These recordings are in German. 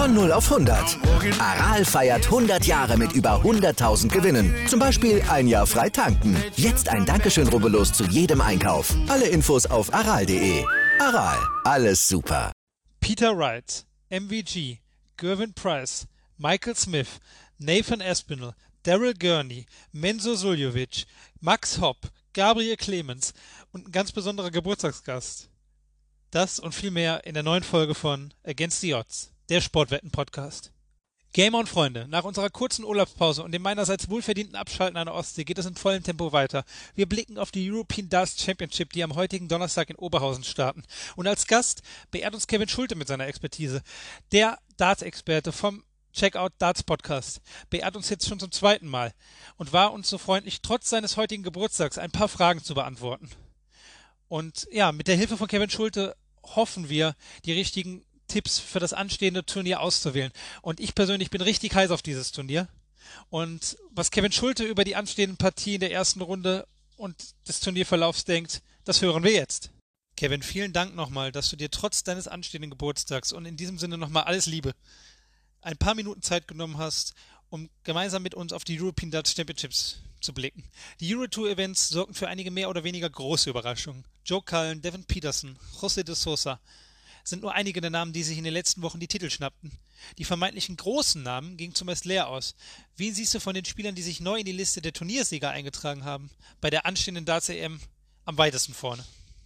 Von 0 auf 100. Aral feiert 100 Jahre mit über 100.000 Gewinnen. Zum Beispiel ein Jahr frei tanken. Jetzt ein Dankeschön, rubbellos zu jedem Einkauf. Alle Infos auf aral.de. Aral, alles super. Peter Wright, MVG, Gervin Price, Michael Smith, Nathan Aspinall, Daryl Gurney, Mensur Suljovic, Max Hopp, Gabriel Clemens und ein ganz besonderer Geburtstagsgast. Das und viel mehr in der neuen Folge von Against the Odds, der Sportwetten-Podcast. Gamer und Freunde, nach unserer kurzen Urlaubspause und dem meinerseits wohlverdienten Abschalten an der Ostsee geht es in vollem Tempo weiter. Wir blicken auf die European Darts Championship, die am heutigen Donnerstag in Oberhausen starten. Und als Gast beehrt uns Kevin Schulte mit seiner Expertise. Der Darts-Experte vom Checkout Darts Podcast beehrt uns jetzt schon zum zweiten Mal und war uns so freundlich, trotz seines heutigen Geburtstags ein paar Fragen zu beantworten. Und ja, mit der Hilfe von Kevin Schulte hoffen wir, die richtigen Tipps für das anstehende Turnier auszuwählen. Und ich persönlich bin richtig heiß auf dieses Turnier. Und was Kevin Schulte über die anstehenden Partien der ersten Runde und des Turnierverlaufs denkt, das hören wir jetzt. Kevin, vielen Dank nochmal, dass du dir trotz deines anstehenden Geburtstags und in diesem Sinne nochmal alles Liebe ein paar Minuten Zeit genommen hast, um gemeinsam mit uns auf die European Darts Championships zu blicken. Die Eurotour-Events sorgten für einige mehr oder weniger große Überraschungen. Joe Cullen, Devin Peterson, José de Sousa sind nur einige der Namen, die sich in den letzten Wochen die Titel schnappten. Die vermeintlichen großen Namen gingen zumeist leer aus. Wen siehst du von den Spielern, die sich neu in die Liste der Turniersieger eingetragen haben, bei der anstehenden Darts-EM am weitesten vorne?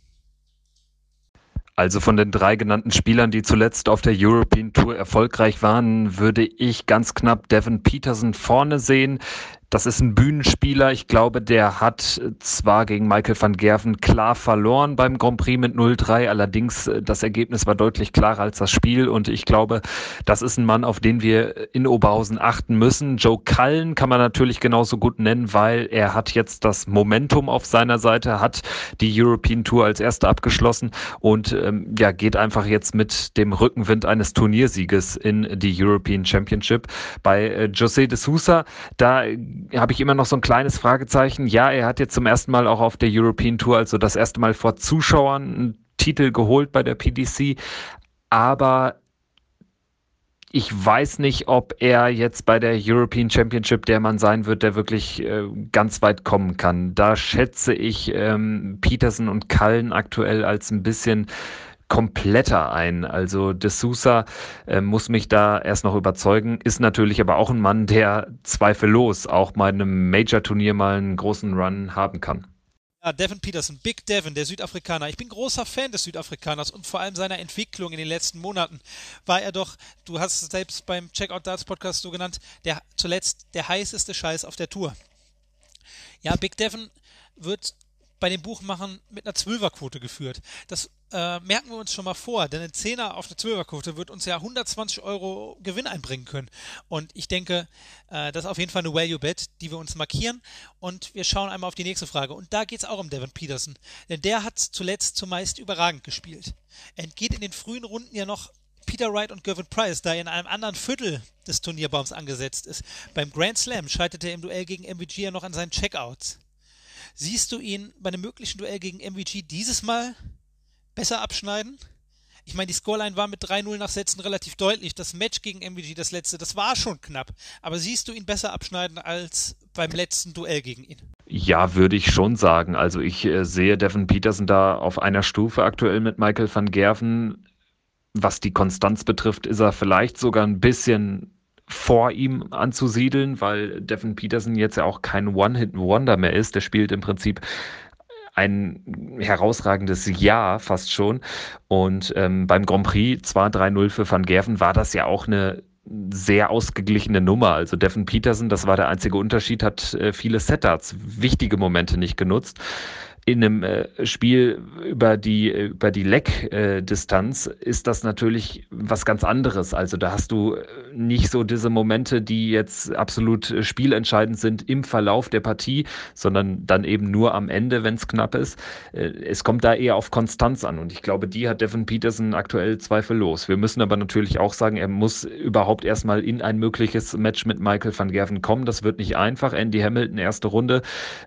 Also von den 3 genannten Spielern, die zuletzt auf der European Tour erfolgreich waren, würde ich ganz knapp Devin Peterson vorne sehen. Das ist ein Bühnenspieler. Ich glaube, der hat zwar gegen Michael van Gerven klar verloren beim Grand Prix mit 0-3, allerdings das Ergebnis war deutlich klarer als das Spiel und ich glaube, das ist ein Mann, auf den wir in Oberhausen achten müssen. Joe Cullen kann man natürlich genauso gut nennen, weil er hat jetzt das Momentum auf seiner Seite, hat die European Tour als Erster abgeschlossen und geht einfach jetzt mit dem Rückenwind eines Turniersieges in die European Championship. Bei José de Sousa, da habe ich immer noch so ein kleines Fragezeichen. Ja, er hat jetzt zum ersten Mal auch auf der European Tour, also das erste Mal vor Zuschauern, einen Titel geholt bei der PDC, aber ich weiß nicht, ob er jetzt bei der European Championship der Mann sein wird, der wirklich ganz weit kommen kann. Da schätze ich Peterson und Cullen aktuell als ein bisschen kompletter ein. Also de Sousa muss mich da erst noch überzeugen, ist natürlich aber auch ein Mann, der zweifellos auch bei einem Major-Turnier mal einen großen Run haben kann. Ja, Devin Peterson, Big Devin, der Südafrikaner. Ich bin großer Fan des Südafrikaners und vor allem seiner Entwicklung in den letzten Monaten. War er doch, du hast es selbst beim Checkout Darts Podcast so genannt, zuletzt der heißeste Scheiß auf der Tour. Ja, Big Devin wird bei den Buchmachern mit einer 12er-Quote geführt. Das merken wir uns schon mal vor, denn ein 10er auf eine 12er-Quote wird uns ja 120 € Gewinn einbringen können. Und ich denke, das ist auf jeden Fall eine Value-Bet, die wir uns markieren. Und wir schauen einmal auf die nächste Frage. Und da geht es auch um Devin Peterson. Denn der hat zuletzt zumeist überragend gespielt. Er entgeht in den frühen Runden ja noch Peter Wright und Gervin Price, da er in einem anderen Viertel des Turnierbaums angesetzt ist. Beim Grand Slam scheiterte er im Duell gegen MVG ja noch an seinen Checkouts. Siehst du ihn bei einem möglichen Duell gegen MVG dieses Mal besser abschneiden? Ich meine, die Scoreline war mit 3-0 nach Sätzen relativ deutlich. Das Match gegen MVG, das letzte, das war schon knapp. Aber siehst du ihn besser abschneiden als beim letzten Duell gegen ihn? Ja, würde ich schon sagen. Also ich sehe Devin Peterson da auf einer Stufe aktuell mit Michael van Gerven. Was die Konstanz betrifft, ist er vielleicht sogar ein bisschen vor ihm anzusiedeln, weil Devin Peterson jetzt ja auch kein One-Hit-Wonder mehr ist. Der spielt im Prinzip ein herausragendes Jahr fast schon. Und beim Grand Prix, zwar 3-0 für Van Gerven, war das ja auch eine sehr ausgeglichene Nummer. Also Devin Peterson, das war der einzige Unterschied, hat viele Setups, wichtige Momente nicht genutzt. In einem Spiel über die Leck-Distanz ist das natürlich was ganz anderes. Also da hast du nicht so diese Momente, die jetzt absolut spielentscheidend sind im Verlauf der Partie, sondern dann eben nur am Ende, wenn es knapp ist. Es kommt da eher auf Konstanz an und ich glaube, die hat Devin Peterson aktuell zweifellos. Wir müssen aber natürlich auch sagen, er muss überhaupt erstmal in ein mögliches Match mit Michael van Gerwen kommen. Das wird nicht einfach. Andy Hamilton, erste Runde,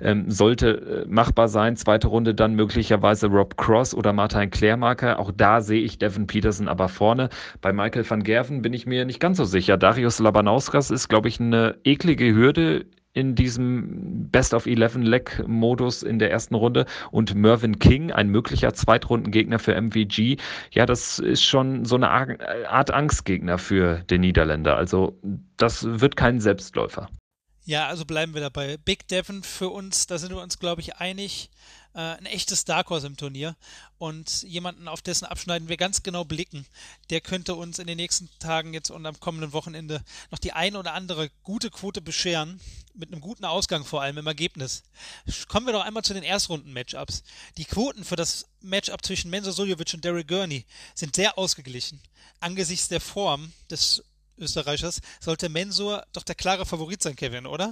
sollte machbar sein. Zweite Runde dann möglicherweise Rob Cross oder Martin Klärmarker. Auch da sehe ich Devin Peterson aber vorne. Bei Michael van Gerwen bin ich mir nicht ganz so sicher. Darius Labanauskas ist, glaube ich, eine eklige Hürde in diesem Best-of-11-Leg-Modus in der ersten Runde und Mervyn King, ein möglicher Zweitrundengegner für MVG, ja, das ist schon so eine Art Angstgegner für den Niederländer. Also das wird kein Selbstläufer. Ja, also bleiben wir dabei. Big Devin für uns, da sind wir uns, glaube ich, einig, ein echtes Dark Horse im Turnier und jemanden, auf dessen Abschneiden wir ganz genau blicken, der könnte uns in den nächsten Tagen jetzt und am kommenden Wochenende noch die ein oder andere gute Quote bescheren, mit einem guten Ausgang vor allem im Ergebnis. Kommen wir doch einmal zu den Erstrunden-Matchups. Die Quoten für das Matchup zwischen Mensur Suljovic und Daryl Gurney sind sehr ausgeglichen. Angesichts der Form des Österreichers sollte Mensur doch der klare Favorit sein, Kevin, oder?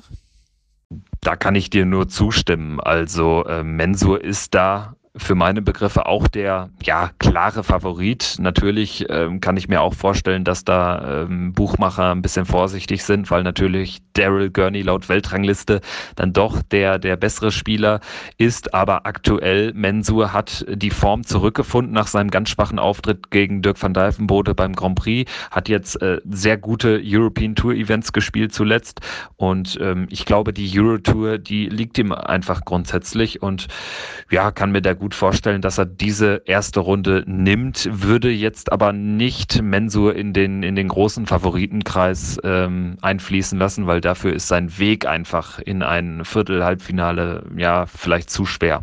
Da kann ich dir nur zustimmen. Also Mensur ist da für meine Begriffe auch der klare Favorit. Natürlich kann ich mir auch vorstellen, dass da Buchmacher ein bisschen vorsichtig sind, weil natürlich Daryl Gurney laut Weltrangliste dann doch der bessere Spieler ist. Aber aktuell Mensur hat die Form zurückgefunden nach seinem ganz schwachen Auftritt gegen Dirk van Dijvenbode beim Grand Prix. Hat jetzt sehr gute European Tour Events gespielt zuletzt. Und ich glaube, die Euro Tour, die liegt ihm einfach grundsätzlich und ja, kann mir da gut vorstellen, dass er diese erste Runde nimmt, würde jetzt aber nicht Mensur in den großen Favoritenkreis einfließen lassen, weil dafür ist sein Weg einfach in ein Viertel-Halbfinale ja vielleicht zu schwer.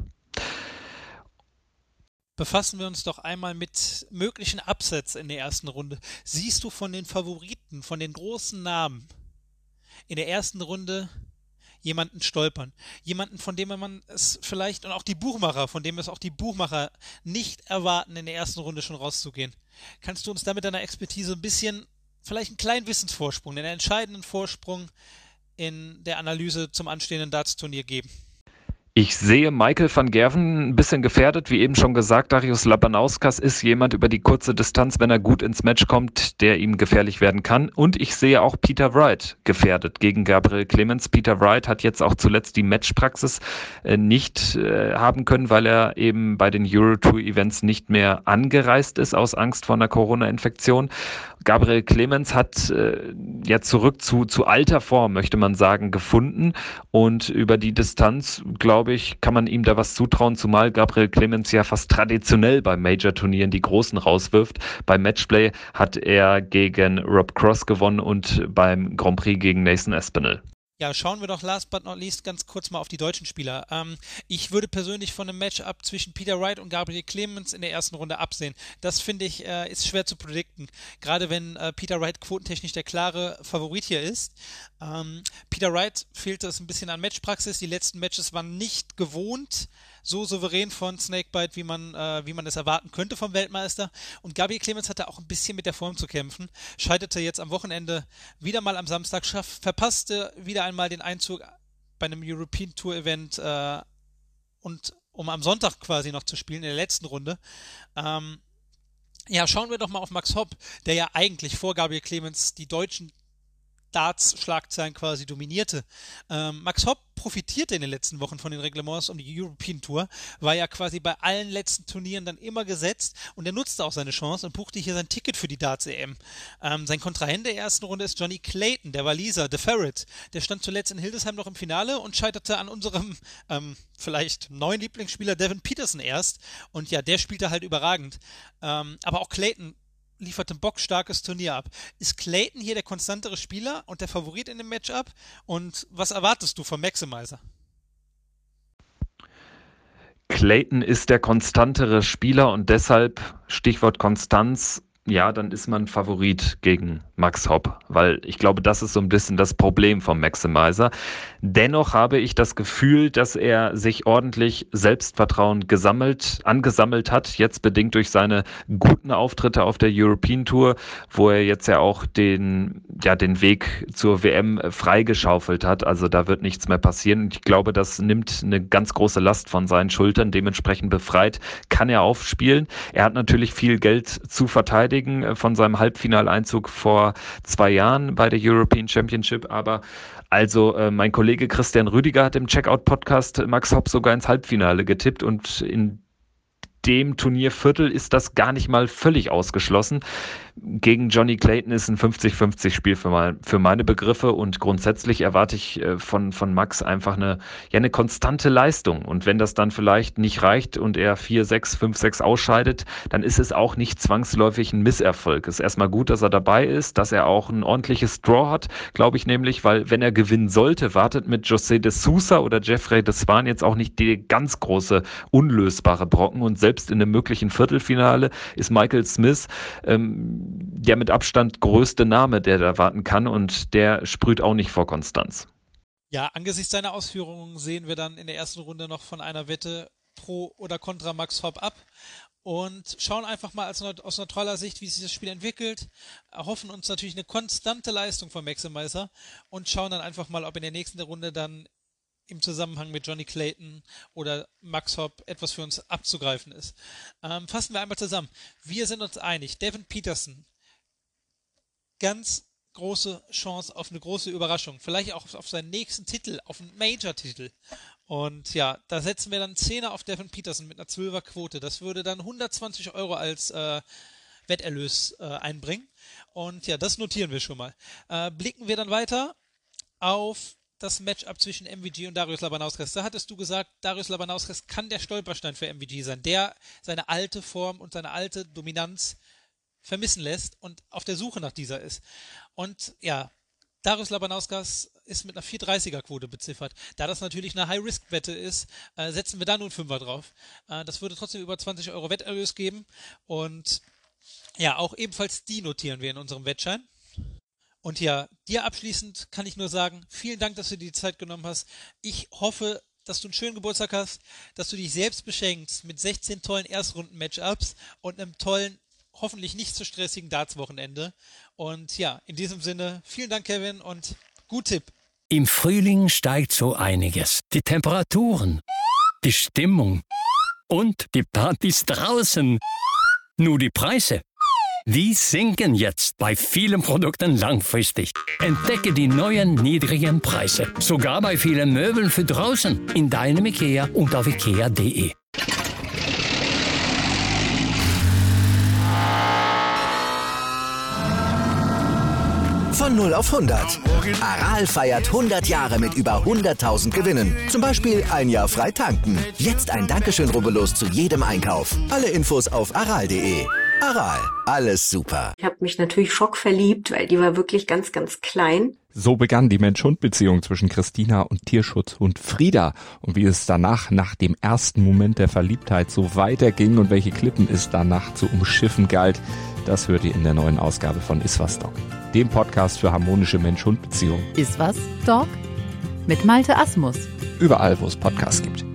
Befassen wir uns doch einmal mit möglichen Upsets in der ersten Runde. Siehst du von den Favoriten, von den großen Namen in der ersten Runde jemanden stolpern? Jemanden, von dem man es vielleicht, und auch die Buchmacher, von dem es auch die Buchmacher nicht erwarten, in der ersten Runde schon rauszugehen. Kannst du uns da mit deiner Expertise ein bisschen, vielleicht einen kleinen Wissensvorsprung, einen entscheidenden Vorsprung in der Analyse zum anstehenden Darts-Turnier geben? Ich sehe Michael van Gerwen ein bisschen gefährdet, wie eben schon gesagt. Darius Labanauskas ist jemand über die kurze Distanz, wenn er gut ins Match kommt, der ihm gefährlich werden kann. Und ich sehe auch Peter Wright gefährdet gegen Gabriel Clemens. Peter Wright hat jetzt auch zuletzt die Matchpraxis nicht haben können, weil er eben bei den Euro Tour Events nicht mehr angereist ist aus Angst vor einer Corona-Infektion. Gabriel Clemens hat ja zurück zu alter Form, möchte man sagen, gefunden und über die Distanz, glaube ich, kann man ihm da was zutrauen, zumal Gabriel Clemens ja fast traditionell bei Major-Turnieren die Großen rauswirft. Beim Matchplay hat er gegen Rob Cross gewonnen und beim Grand Prix gegen Nathan Aspinall. Ja, schauen wir doch last but not least ganz kurz mal auf die deutschen Spieler. Ich würde persönlich von einem Matchup zwischen Peter Wright und Gabriel Clemens in der ersten Runde absehen. Das finde ich ist schwer zu predikten, gerade wenn Peter Wright quotentechnisch der klare Favorit hier ist. Peter Wright fehlte es ein bisschen an Matchpraxis. Die letzten Matches waren nicht gewohnt so souverän von Snakebite, wie man es erwarten könnte vom Weltmeister. Und Gabriel Clemens hatte auch ein bisschen mit der Form zu kämpfen. Scheiterte jetzt am Wochenende wieder mal am Samstag, verpasste wieder einmal den Einzug bei einem European Tour Event und um am Sonntag quasi noch zu spielen in der letzten Runde. Ja, schauen wir doch mal auf Max Hopp, der ja eigentlich vor Gabriel Clemens die deutschen Darts-Schlagzeilen quasi dominierte. Max Hopp profitierte in den letzten Wochen von den Reglements um die European Tour, war ja quasi bei allen letzten Turnieren dann immer gesetzt und er nutzte auch seine Chance und buchte hier sein Ticket für die Darts-EM. Sein Kontrahent der ersten Runde ist Johnny Clayton, der Waliser, The Ferret. Der stand zuletzt in Hildesheim noch im Finale und scheiterte an unserem vielleicht neuen Lieblingsspieler Devin Peterson erst und ja, der spielte halt überragend. Aber auch Clayton liefert ein bockstarkes Turnier ab. Ist Clayton hier der konstantere Spieler und der Favorit in dem Matchup? Und was erwartest du vom Maximizer? Clayton ist der konstantere Spieler und deshalb, Stichwort Konstanz, ja, dann ist man Favorit gegen Max Hopp, weil ich glaube, das ist so ein bisschen das Problem vom Maximizer. Dennoch habe ich das Gefühl, dass er sich ordentlich Selbstvertrauen angesammelt hat, jetzt bedingt durch seine guten Auftritte auf der European Tour, wo er jetzt ja auch den Weg zur WM freigeschaufelt hat. Also da wird nichts mehr passieren. Ich glaube, das nimmt eine ganz große Last von seinen Schultern. Dementsprechend befreit kann er aufspielen. Er hat natürlich viel Geld zu verteidigen von seinem Halbfinaleinzug vor 2 Jahren bei der European Championship, aber mein Kollege Christian Rüdiger hat im Checkout-Podcast Max Hopp sogar ins Halbfinale getippt und in dem Turnierviertel ist das gar nicht mal völlig ausgeschlossen. Gegen Johnny Clayton ist ein 50-50-Spiel für meine Begriffe und grundsätzlich erwarte ich von Max einfach eine konstante Leistung. Und wenn das dann vielleicht nicht reicht und er 4-6, 5-6 ausscheidet, dann ist es auch nicht zwangsläufig ein Misserfolg. Es ist erstmal gut, dass er dabei ist, dass er auch ein ordentliches Draw hat, glaube ich nämlich, weil wenn er gewinnen sollte, wartet mit José de Sousa oder Jeffrey de Swan jetzt auch nicht die ganz große, unlösbare Brocken und selbst in einem möglichen Viertelfinale ist Michael Smith der mit Abstand größte Name, der da warten kann und der sprüht auch nicht vor Konstanz. Ja, angesichts seiner Ausführungen sehen wir dann in der ersten Runde noch von einer Wette pro oder contra Max Hopp ab und schauen einfach mal aus neutraler Sicht, wie sich das Spiel entwickelt, erhoffen uns natürlich eine konstante Leistung von Maximizer und schauen dann einfach mal, ob in der nächsten Runde dann im Zusammenhang mit Johnny Clayton oder Max Hopp etwas für uns abzugreifen ist. Fassen wir einmal zusammen. Wir sind uns einig, Devin Peterson, ganz große Chance auf eine große Überraschung, vielleicht auch auf seinen nächsten Titel, auf einen Major-Titel. Und ja, da setzen wir dann 10er auf Devin Peterson mit einer 12er Quote. Das würde dann 120 € als Wetterlös einbringen. Und ja, das notieren wir schon mal. Blicken wir dann weiter auf das Matchup zwischen MVG und Darius Labanauskas. Da hattest du gesagt, Darius Labanauskas kann der Stolperstein für MVG sein, der seine alte Form und seine alte Dominanz vermissen lässt und auf der Suche nach dieser ist. Und ja, Darius Labanauskas ist mit einer 4,30er-Quote beziffert. Da das natürlich eine High-Risk-Wette ist, setzen wir da nun 5er drauf. Das würde trotzdem über 20 € Wetterlös geben. Und ja, auch ebenfalls die notieren wir in unserem Wettschein. Und ja, dir abschließend kann ich nur sagen, vielen Dank, dass du dir die Zeit genommen hast. Ich hoffe, dass du einen schönen Geburtstag hast, dass du dich selbst beschenkst mit 16 tollen Erstrunden-Matchups und einem tollen, hoffentlich nicht zu stressigen Darts-Wochenende. Und ja, in diesem Sinne, vielen Dank, Kevin, und gut Tipp. Im Frühling steigt so einiges. Die Temperaturen, die Stimmung und die Partys draußen. Nur die Preise, die sinken jetzt bei vielen Produkten langfristig. Entdecke die neuen niedrigen Preise. Sogar bei vielen Möbeln für draußen. In deinem IKEA und auf ikea.de. Von 0 auf 100. Aral feiert 100 Jahre mit über 100.000 Gewinnen. Zum Beispiel ein Jahr frei tanken. Jetzt ein Dankeschön, rubbellos zu jedem Einkauf. Alle Infos auf aral.de. Aral, alles super. Ich habe mich natürlich schockverliebt, weil die war wirklich ganz, ganz klein. So begann die Mensch-Hund-Beziehung zwischen Christina und Tierschutzhund Frieda. Und wie es danach, nach dem ersten Moment der Verliebtheit, so weiterging und welche Klippen es danach zu umschiffen galt, das hört ihr in der neuen Ausgabe von Iswas Dog, dem Podcast für harmonische Mensch-Hund-Beziehungen. Iswas Dog mit Malte Asmus. Überall, wo es Podcasts gibt.